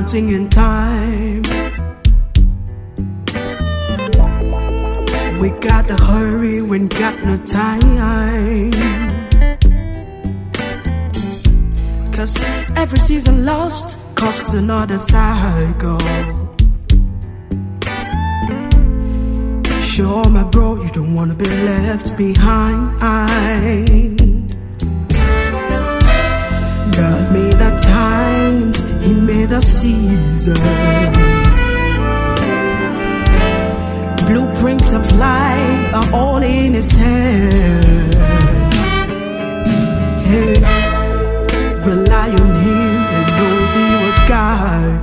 counting in time. We gotta hurry, we got no time. 'Cause every season lost costs another cycle. Sure, my bro, you don't wanna be left behind. God made the times, He made the seasons. Blueprints of life are all in His hands. Hey, rely on Him, He knows He will guide.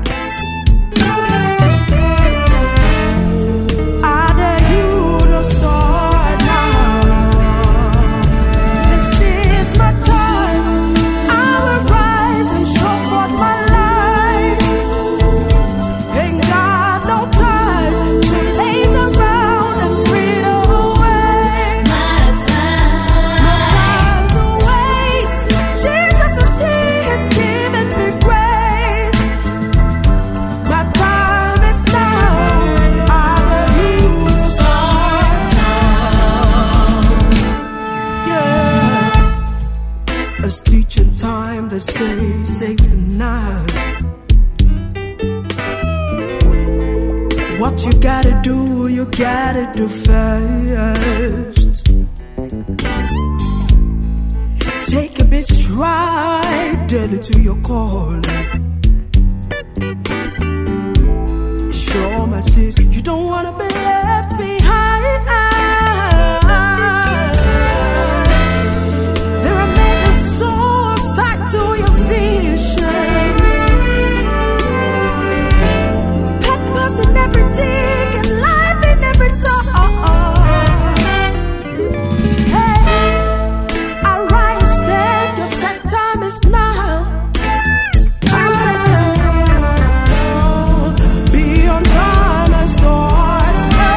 It's teaching time, they say 6 and 9. What you gotta do fast. Take a bit stride, daily to your calling. Show my sis, you don't wanna be left behind. To your vision, purpose in every dig and life in every door. Hey, arise then, your set time is now. Be on time and start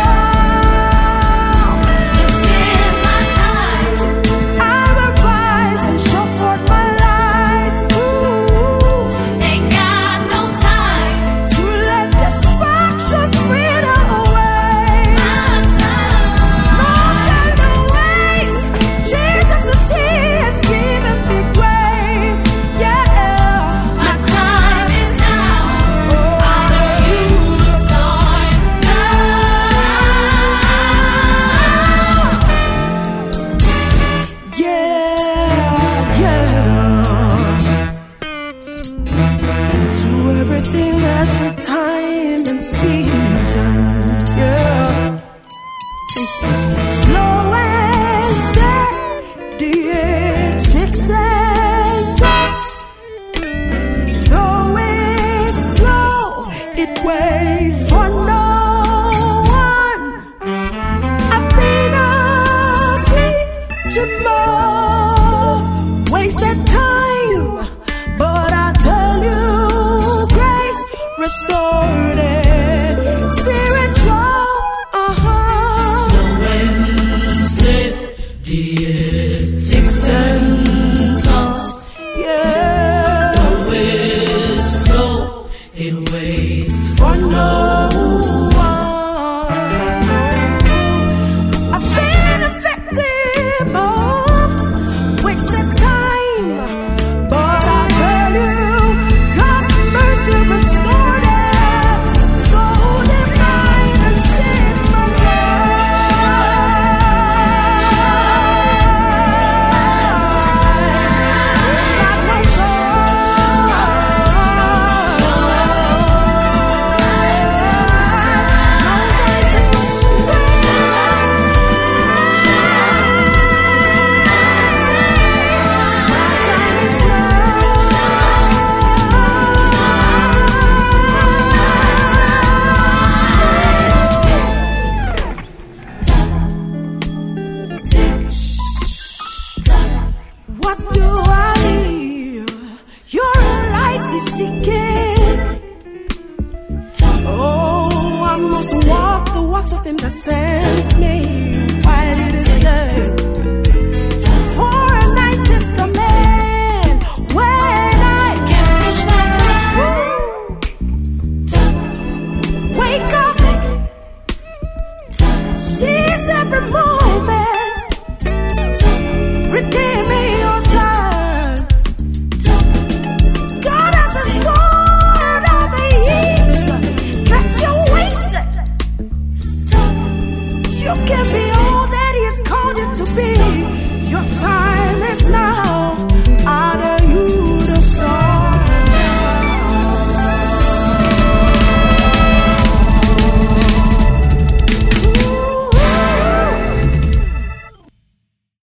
now. This is my time. I will rise and show forth my light. Everything has a time and season, yeah. Slow and steady, it ticks and talks. Though it's slow, it waits for no one. I've been afraid to move, wasted time, but I tell you, restored it, spiritual, slow and steady, it ticks and talks, yeah. Though it's slow, it waits for no one. I've been a victim of wasted time, but I tell you, God's mercy restored. What do I need? Your life is ticking. Oh, I must walk the walks of Him that said.